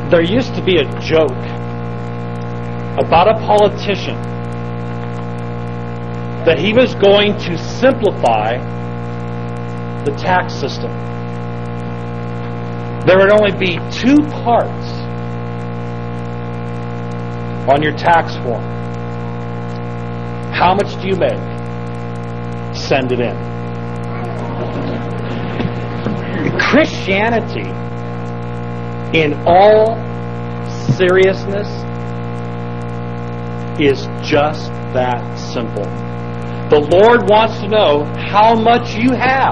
There used to be a joke about a politician that he was going to simplify the tax system. There would only be 2 parts on your tax form. How much do you make? Send it in. Christianity, in all seriousness, is just that simple. The Lord wants to know how much you have.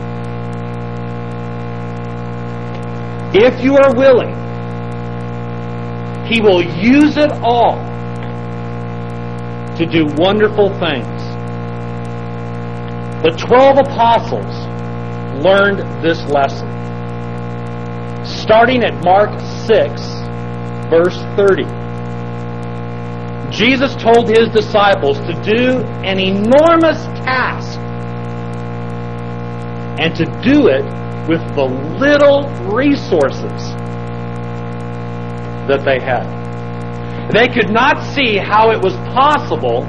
If you are willing, He will use it all to do wonderful things. The 12 apostles learned this lesson. Starting at Mark 6, verse 30. Jesus told His disciples to do an enormous task and to do it with the little resources that they had. They could not see how it was possible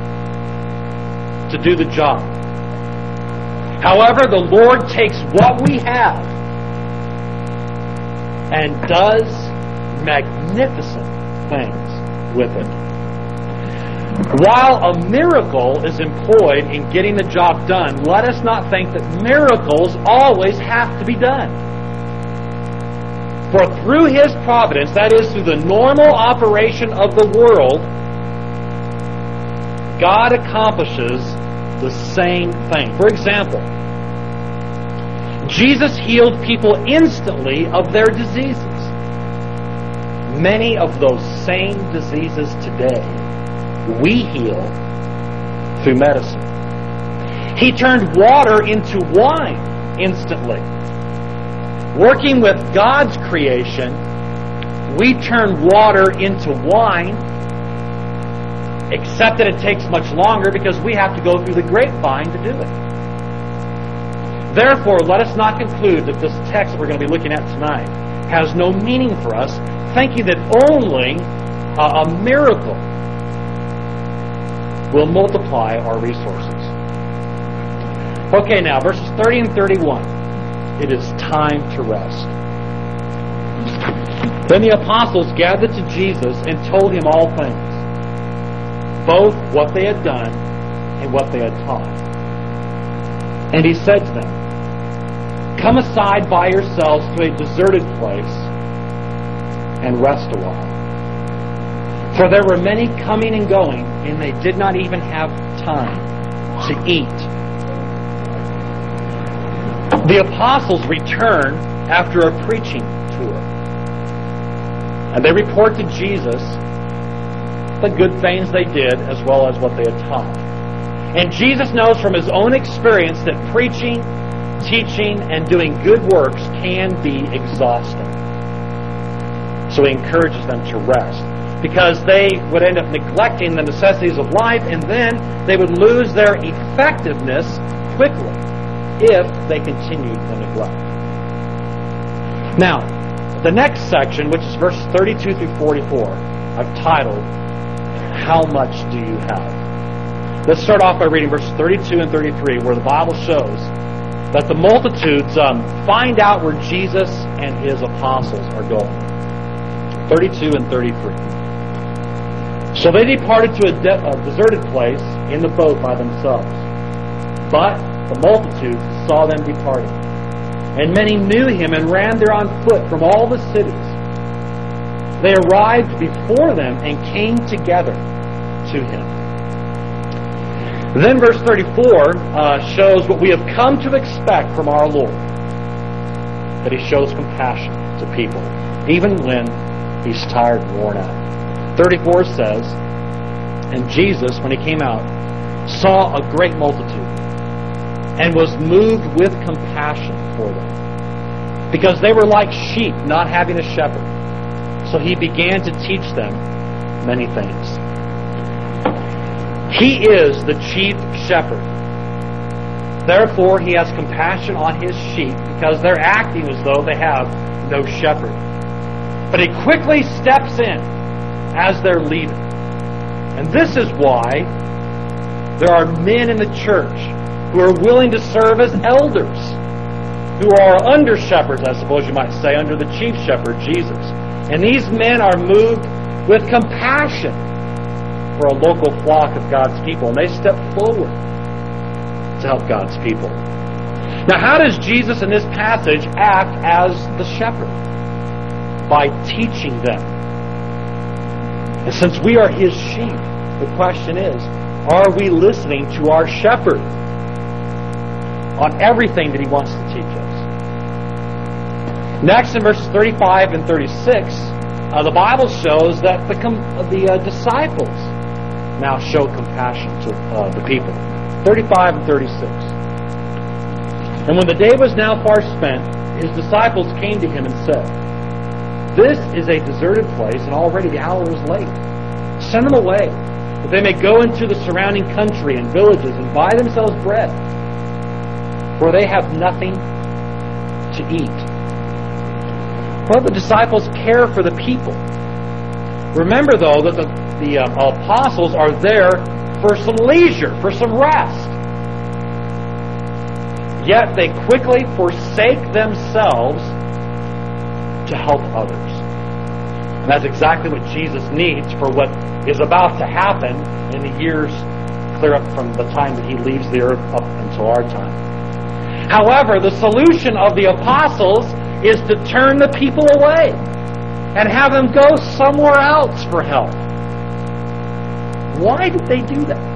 to do the job. However, the Lord takes what we have and does magnificent things with it. While a miracle is employed in getting the job done, let us not think that miracles always have to be done. For through His providence, that is, through the normal operation of the world, God accomplishes the same thing. For example, Jesus healed people instantly of their diseases. Many of those same diseases today we heal through medicine. He turned water into wine instantly. Working with God's creation, we turn water into wine, except that it takes much longer because we have to go through the grapevine to do it. Therefore, let us not conclude that this text we're going to be looking at tonight has no meaning for us, thinking that only a miracle will multiply our resources. Okay, now, verses 30 and 31. It is time to rest. Then the apostles gathered to Jesus and told Him all things, both what they had done and what they had taught. And He said to them, "Come aside by yourselves to a deserted place and rest a while." For there were many coming and going, and they did not even have time to eat. The apostles return after a preaching tour. And they report to Jesus the good things they did as well as what they had taught. And Jesus knows from His own experience that preaching, teaching, and doing good works can be exhausting. So He encourages them to rest, because they would end up neglecting the necessities of life, and then they would lose their effectiveness quickly if they continued the neglect. Now, the next section, which is verses 32 through 44, I've titled, "How Much Do You Have?" Let's start off by reading verses 32 and 33, where the Bible shows that the multitudes find out where Jesus and His apostles are going. 32 and 33. So they departed to a deserted place in the boat by themselves. But the multitudes saw them departing. And many knew Him and ran there on foot from all the cities. They arrived before them and came together to Him. Then verse 34 shows what we have come to expect from our Lord. That He shows compassion to people, even when He's tired and worn out. 34 says, "And Jesus, when He came out, saw a great multitude, and was moved with compassion for them, because they were like sheep not having a shepherd. So He began to teach them many things." He is the chief shepherd. Therefore, He has compassion on His sheep, because they're acting as though they have no shepherd. But He quickly steps in as their leader. And this is why there are men in the church who are willing to serve as elders, who are under shepherds, I suppose you might say, under the chief shepherd, Jesus. And these men are moved with compassion for a local flock of God's people, and they step forward to help God's people. Now, how does Jesus in this passage act as the shepherd? By teaching them. And since we are His sheep, the question is, are we listening to our shepherd on everything that He wants to teach us? Next, in verses 35 and 36, the Bible shows that the disciples now show compassion to the people. 35 and 36. And when the day was now far spent, His disciples came to Him and said, "This is a deserted place, and already the hour is late. Send them away, that they may go into the surrounding country and villages and buy themselves bread, for they have nothing to eat." Well, the disciples care for the people. Remember, though, that the apostles are there for some leisure, for some rest. Yet they quickly forsake themselves to help others. And that's exactly what Jesus needs for what is about to happen in the years clear up from the time that He leaves the earth up until our time. However, the solution of the apostles is to turn the people away and have them go somewhere else for help. Why did they do that?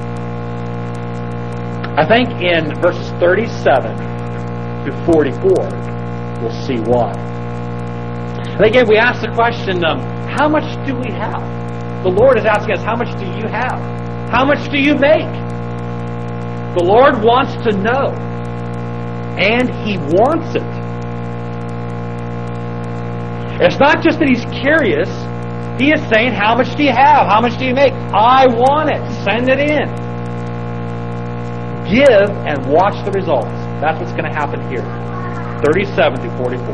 I think in verses 37 to 44, we'll see why. And again, we ask the question, how much do we have? The Lord is asking us, how much do you have? How much do you make? The Lord wants to know, and He wants it. It's not just that He's curious. He is saying, how much do you have? How much do you make? I want it. Send it in. Give and watch the results. That's what's going to happen here. 37 to 44.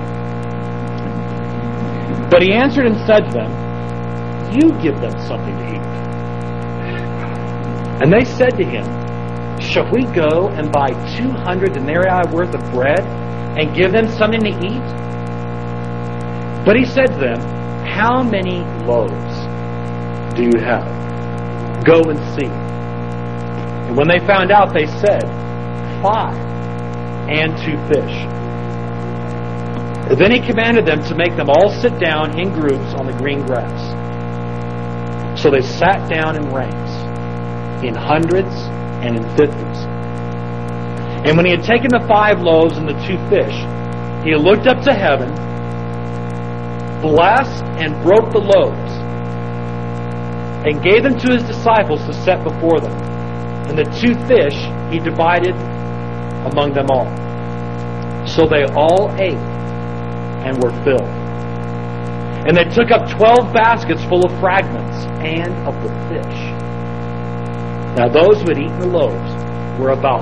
But He answered and said to them, "You give them something to eat." And they said to Him, "Shall we go and buy 200 denarii worth of bread and give them something to eat?" But He said to them, "How many loaves do you have? Go and see." And when they found out, they said, 5 and 2 fish. Then He commanded them to make them all sit down in groups on the green grass. So they sat down in ranks, in hundreds and in 50s. And when He had taken the 5 loaves and the 2 fish, He looked up to heaven, blessed and broke the loaves, and gave them to His disciples to set before them. And the 2 fish He divided among them all. So they all ate and were filled. And they took up 12 baskets full of fragments and of the fish. Now those who had eaten the loaves were about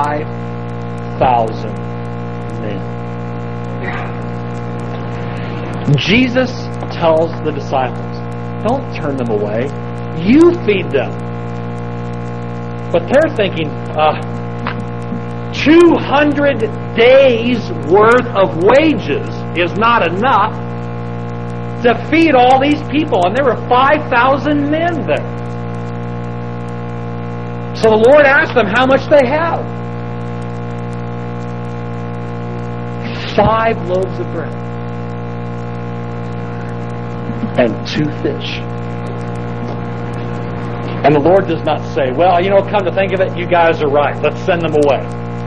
5,000 men. Jesus tells the disciples, don't turn them away. You feed them. But they're thinking, 200 days worth of wages is not enough to feed all these people. And there were 5,000 men there. So the Lord asked them how much they have. 5 loaves of bread and 2 fish. And the Lord does not say, well, come to think of it, you guys are right. Let's send them away.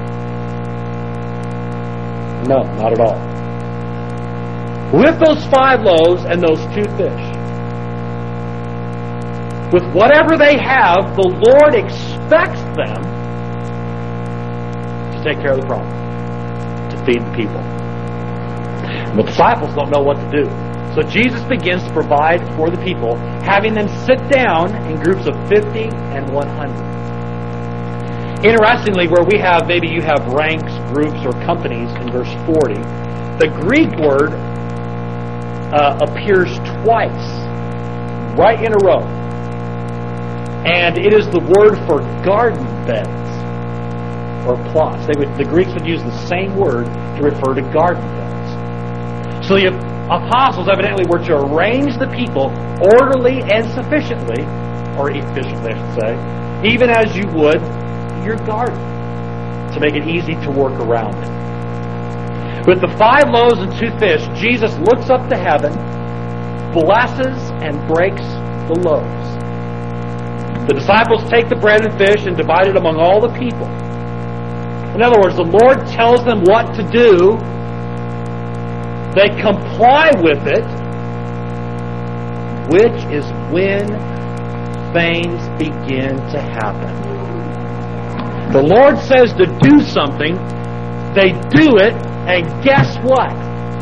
No, not at all. With those 5 loaves and those 2 fish, with whatever they have, the Lord expects them to take care of the problem, to feed the people. And the disciples don't know what to do. So Jesus begins to provide for the people, having them sit down in groups of 50 and 100. Interestingly, where we have, maybe you have ranks, groups, or companies in verse 40, the Greek word appears twice, right in a row. And it is the word for garden beds, or plots. The Greeks would use the same word to refer to garden beds. So the apostles evidently were to arrange the people orderly and sufficiently, or efficiently I should say, even as you would your garden, to make it easy to work around it. With the 5 loaves and 2 fish, Jesus looks up to heaven, blesses, and breaks the loaves. The disciples take the bread and fish and divide it among all the people. In other words, the Lord tells them what to do. They comply with it, which is when things begin to happen. The Lord says to do something, they do it, and guess what?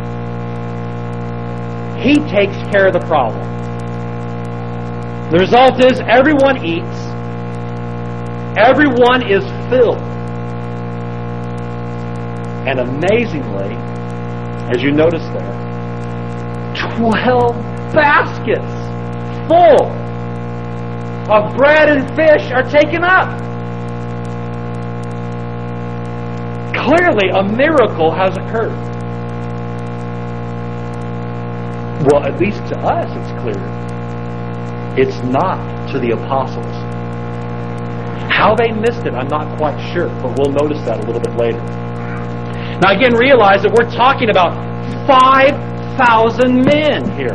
He takes care of the problem. The result is everyone eats, everyone is filled. And amazingly, as you notice there, 12 baskets full of bread and fish are taken up. Clearly, a miracle has occurred. Well, at least to us it's clear. It's not to the apostles. How they missed it, I'm not quite sure, but we'll notice that a little bit later. Now again, realize that we're talking about 5,000 men here.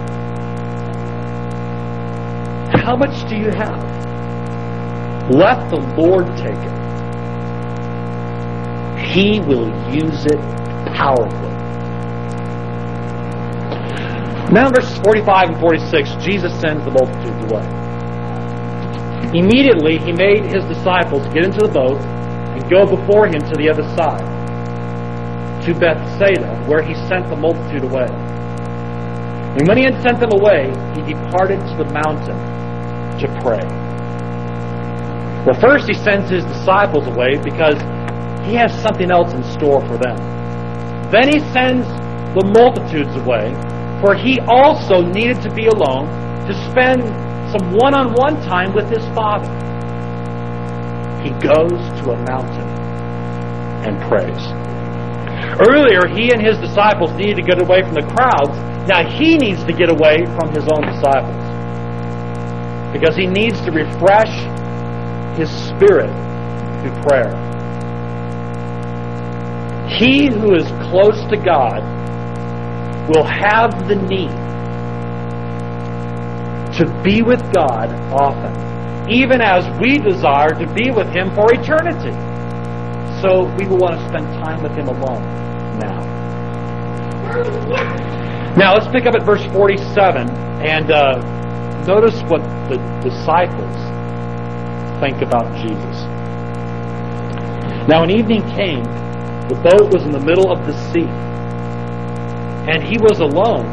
How much do you have? Let the Lord take it. He will use it powerfully. Now in verses 45 and 46, Jesus sends the multitudes away. Immediately he made his disciples get into the boat and go before him to the other side, to Bethsaida, where he sent the multitude away. And when he had sent them away, he departed to the mountain to pray. Well, first he sends his disciples away because he has something else in store for them. Then he sends the multitudes away, for he also needed to be alone to spend some one-on-one time with his Father. He goes to a mountain and prays. Earlier, he and his disciples needed to get away from the crowds. Now he needs to get away from his own disciples, because he needs to refresh his spirit through prayer. He who is close to God will have the need to be with God often, even as we desire to be with Him for eternity. So we will want to spend time with Him alone now. Now let's pick up at verse 47 and notice what the disciples think about Jesus. Now when evening came, the boat was in the middle of the sea, and he was alone.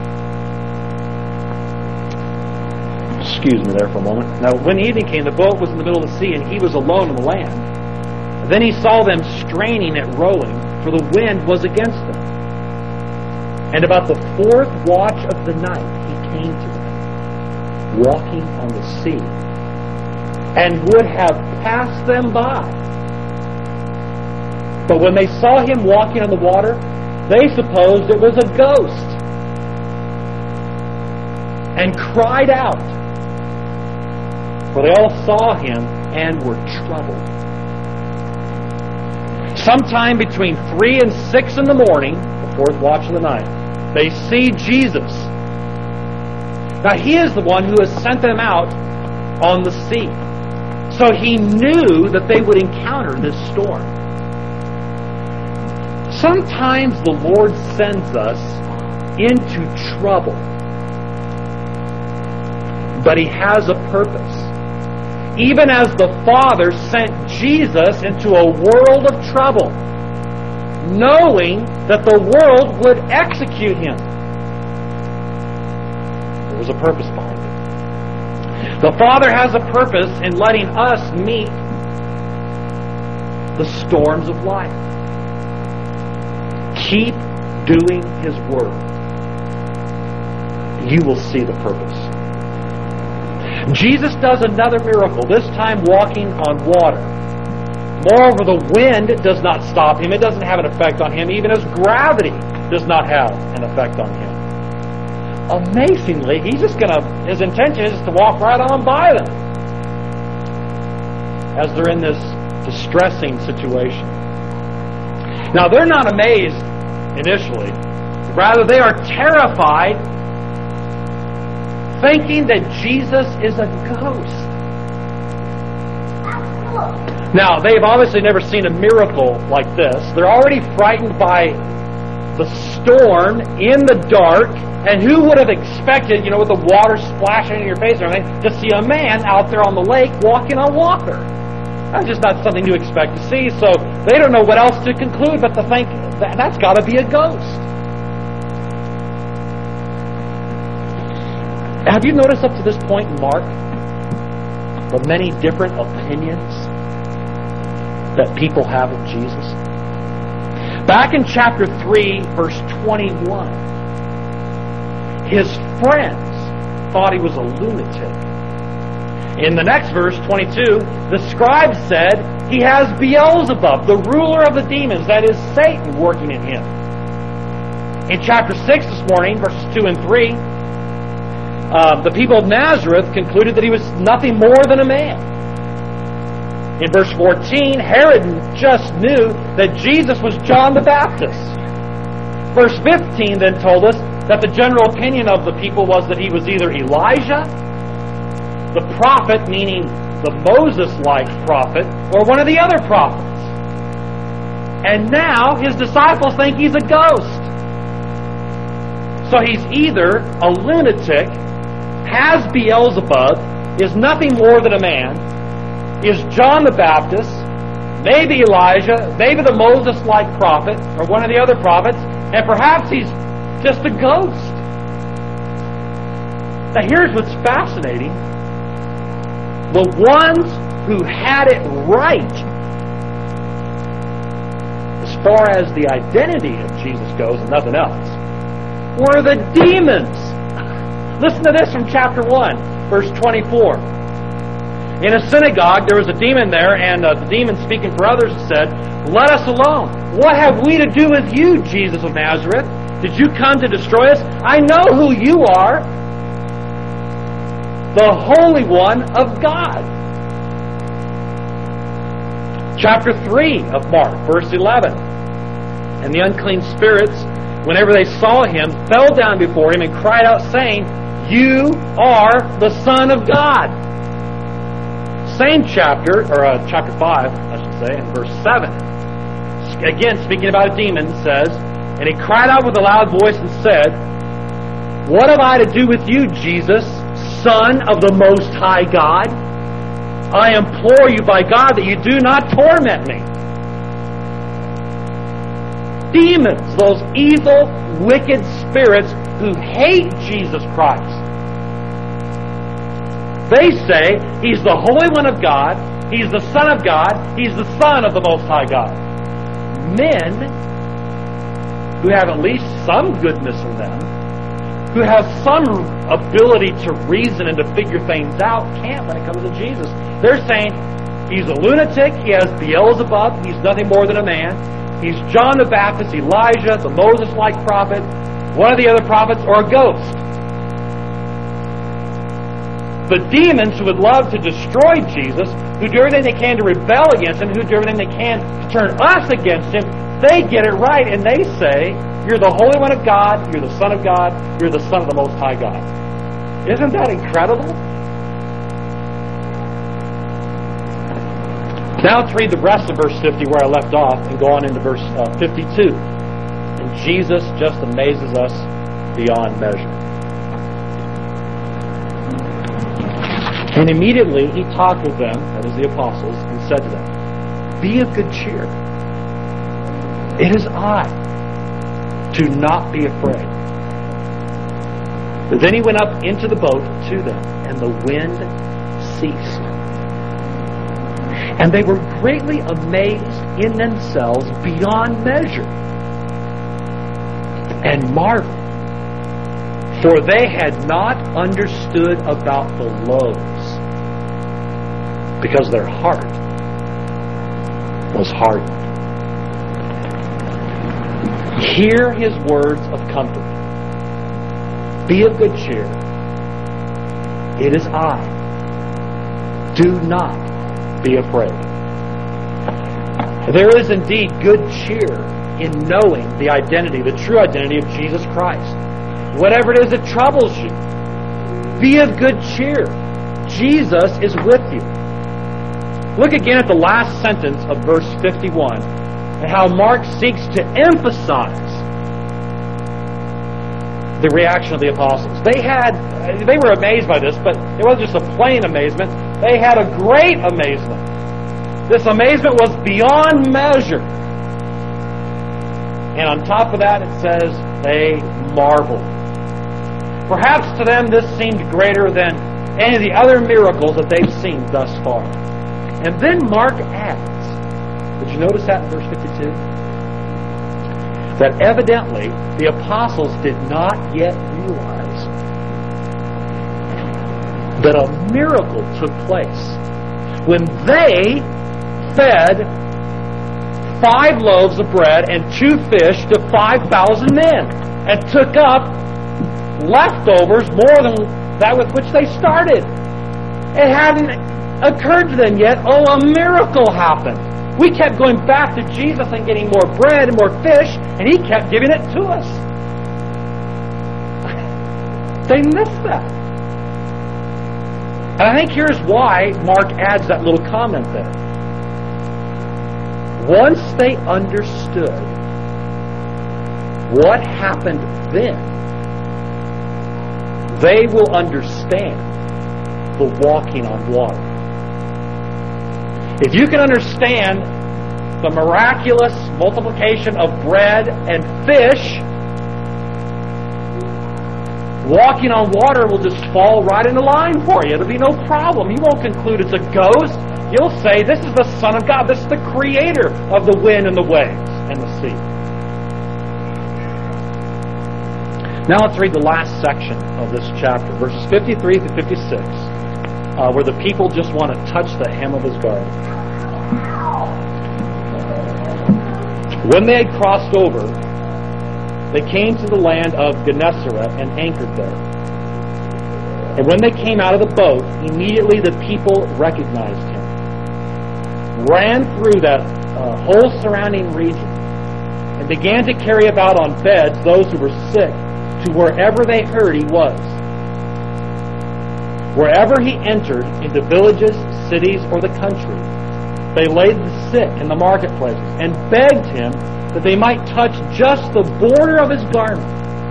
Excuse me there for a moment. Now when evening came, the boat was in the middle of the sea, and he was alone on the land. Then he saw them straining at rowing, for the wind was against them. And about the 4th watch of the night he came to them, walking on the sea, and would have passed them by. But when they saw him walking on the water, they supposed it was a ghost, and cried out. For they all saw him and were troubled. Sometime between 3 and 6 in the morning, the 4th watch of the night, they see Jesus. Now he is the one who has sent them out on the sea. So he knew that they would encounter this storm. Sometimes the Lord sends us into trouble, but He has a purpose. Even as the Father sent Jesus into a world of trouble, knowing that the world would execute Him. There was a purpose behind it. The Father has a purpose in letting us meet the storms of life. Keep doing His Word. you will see the purpose. Jesus does another miracle, this time walking on water. Moreover, the wind does not stop him. It doesn't have an effect on him, even as gravity does not have an effect on him. Amazingly, his intention is to walk right on by them as they're in this distressing situation. Now, they're not amazed initially. Rather, they are terrified, thinking that Jesus is a ghost. Now, they've obviously never seen a miracle like this. They're already frightened by the storm in the dark. And who would have expected, with the water splashing in your face and everything, to see a man out there on the lake walking on water? That's just not something you expect to see. So they don't know what else to conclude but to think that's got to be a ghost. Have you noticed up to this point in Mark the many different opinions that people have of Jesus? Back in chapter 3, verse 21, his friends thought he was a lunatic. In the next verse, 22, the scribes said he has Beelzebub, the ruler of the demons, that is Satan, working in him. In chapter 6 this morning, verses 2 and 3, the people of Nazareth concluded that he was nothing more than a man. In verse 14, Herod just knew that Jesus was John the Baptist. Verse 15 then told us that the general opinion of the people was that he was either Elijah, the prophet, meaning the Moses-like prophet, or one of the other prophets. And now his disciples think he's a ghost. So he's either a lunatic, has Beelzebub, is nothing more than a man, is John the Baptist, maybe Elijah, maybe the Moses-like prophet, or one of the other prophets, and perhaps he's just a ghost. Now here's what's fascinating. The ones who had it right as far as the identity of Jesus goes and nothing else were the demons. Listen to this from chapter 1, verse 24. In a synagogue there was a demon there, and the demon speaking for others said, "Let us alone. What have we to do with you, Jesus of Nazareth? Did you come to destroy us? I know who you are, the Holy One of God." Chapter 3 of Mark, verse 11. And the unclean spirits, whenever they saw him, fell down before him and cried out, saying, "You are the Son of God." Same chapter, or chapter 5, I should say, in verse 7. Again, speaking about a demon, says, "And he cried out with a loud voice and said, What have I to do with you, Jesus, Son of the Most High God? I implore you by God that you do not torment me." Demons, those evil, wicked spirits who hate Jesus Christ. They say he's the Holy One of God, he's the Son of God, he's the Son of the Most High God. Men who have at least some goodness in them, who have some ability to reason and to figure things out, can't when it comes to Jesus. They're saying he's a lunatic, he has Beelzebub, he's nothing more than a man, he's John the Baptist, Elijah, the Moses-like prophet, one of the other prophets, or a ghost. The demons who would love to destroy Jesus, who do everything they can to rebel against him, who do everything they can to turn us against him, they get it right and they say, "You're the Holy One of God, you're the Son of God, you're the Son of the Most High God." Isn't that incredible? Now let's read the rest of verse 50 where I left off and go on into verse 52. And Jesus just amazes us beyond measure. And immediately he talked with them, that is the apostles, and said to them, "Be of good cheer. It is I. Do not be afraid." But then he went up into the boat to them, and the wind ceased. And they were greatly amazed in themselves beyond measure, and marveled, For they had not understood about the loaves, because their heart was hardened. Hear his words of comfort. Be of good cheer. It is I. Do not be afraid. There is indeed good cheer in knowing the identity, the true identity of Jesus Christ. Whatever it is that troubles you, be of good cheer. Jesus is with you. Look again at the last sentence of verse 51 and how Mark seeks to emphasize the reaction of the apostles. They were amazed by this, but it wasn't just a plain amazement. They had a great amazement. This amazement was beyond measure. And on top of that, it says they marveled. Perhaps to them this seemed greater than any of the other miracles that they've seen thus far. And then Mark adds, did you notice that in verse 52? That evidently the apostles did not yet realize that a miracle took place when they fed 5 loaves of bread and 2 fish to 5,000 men and took up leftovers more than that with which they started. It hadn't occurred to them yet, a miracle happened. We kept going back to Jesus and getting more bread and more fish, and He kept giving it to us. They missed that. And I think here's why Mark adds that little comment there. Once they understood what happened then, they will understand the walking on water. If you can understand the miraculous multiplication of bread and fish, walking on water will just fall right into line for you. It'll be no problem. You won't conclude it's a ghost. You'll say, this is the Son of God. This is the Creator of the wind and the waves and the sea. Now let's read the last section of this chapter, verses 53 through 56, where the people just want to touch the hem of His garment. When they had crossed over, they came to the land of Gennesaret and anchored there. And when they came out of the boat, immediately the people recognized Him, ran through that whole surrounding region, and began to carry about on beds those who were sick to wherever they heard He was. Wherever He entered, into villages, cities, or the country, they laid the sick in the marketplaces and begged Him that they might touch just the border of His garment.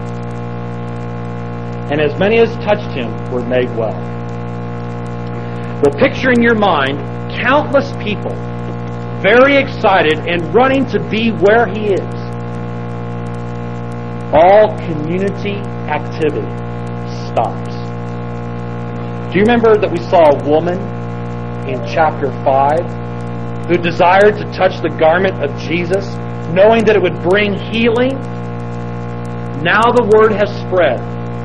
And as many as touched Him were made well. Well, picture in your mind countless people very excited and running to be where He is. All community activity stops. Do you remember that we saw a woman in chapter 5 who desired to touch the garment of Jesus, knowing that it would bring healing? Now the word has spread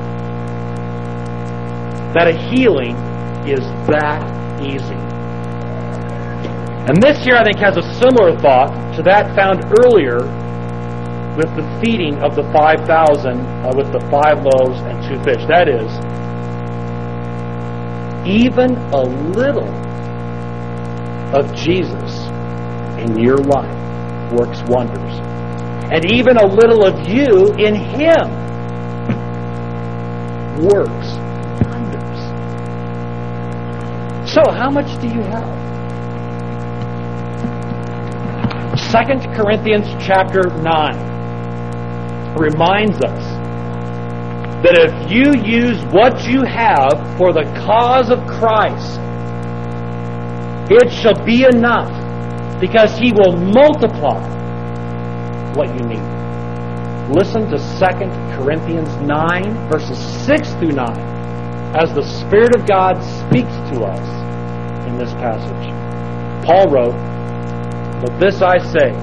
that a healing is that easy. And this here, I think, has a similar thought to that found earlier with the feeding of the 5,000 with the 5 loaves and 2 fish. That is, even a little of Jesus in your life works wonders. And even a little of you in Him works wonders. So, how much do you have? 2 Corinthians chapter 9 reminds us that if you use what you have for the cause of Christ, it shall be enough, because He will multiply what you need. Listen to 2 Corinthians 9, verses 6 through 9, as the Spirit of God speaks to us in this passage. Paul wrote, "But this I say,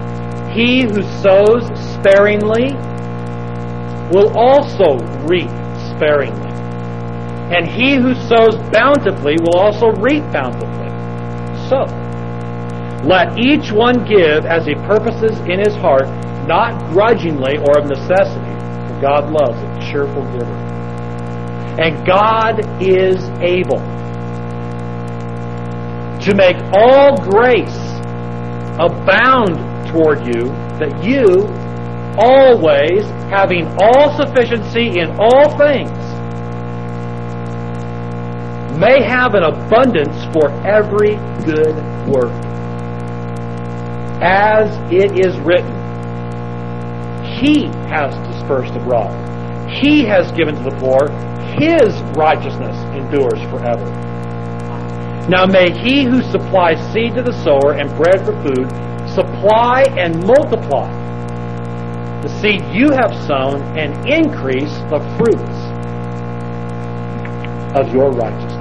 He who sows sparingly will also reap sparingly. And he who sows bountifully will also reap bountifully. So, let each one give as he purposes in his heart, not grudgingly or of necessity, for God loves a cheerful giver. And God is able to make all grace abound toward you, that you, always, having all sufficiency in all things, may have an abundance for every good work. As it is written, He has dispersed abroad. He has given to the poor. His righteousness endures forever. Now may He who supplies seed to the sower and bread for food supply and multiply the seed you have sown and increase the fruits of your righteousness.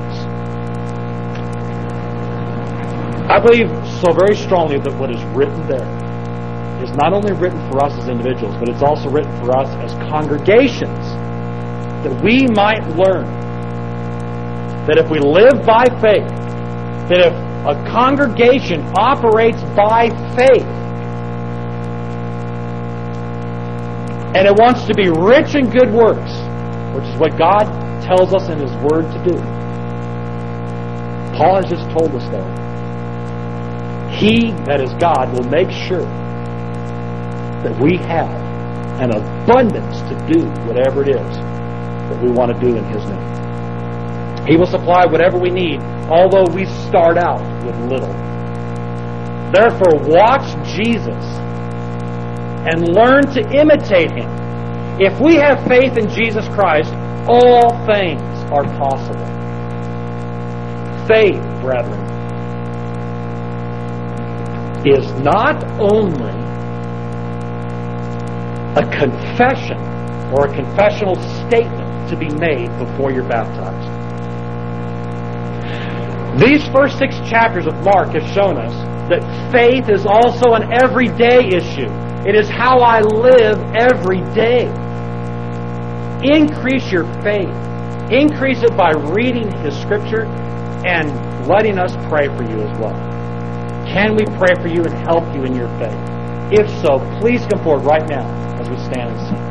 I believe so very strongly that what is written there is not only written for us as individuals, but it's also written for us as congregations, that we might learn that if we live by faith, that if a congregation operates by faith, and it wants to be rich in good works, which is what God tells us in His Word to do. Paul has just told us that. He, that is God, will make sure that we have an abundance to do whatever it is that we want to do in His name. He will supply whatever we need, although we start out with little. Therefore, watch Jesus and learn to imitate Him. If we have faith in Jesus Christ, all things are possible. Faith, brethren, is not only a confession or a confessional statement to be made before you're baptized. These first 6 chapters of Mark have shown us that faith is also an everyday issue. It is how I live every day. Increase your faith. Increase it by reading His Scripture and letting us pray for you as well. Can we pray for you and help you in your faith? If so, please come forward right now as we stand and sing.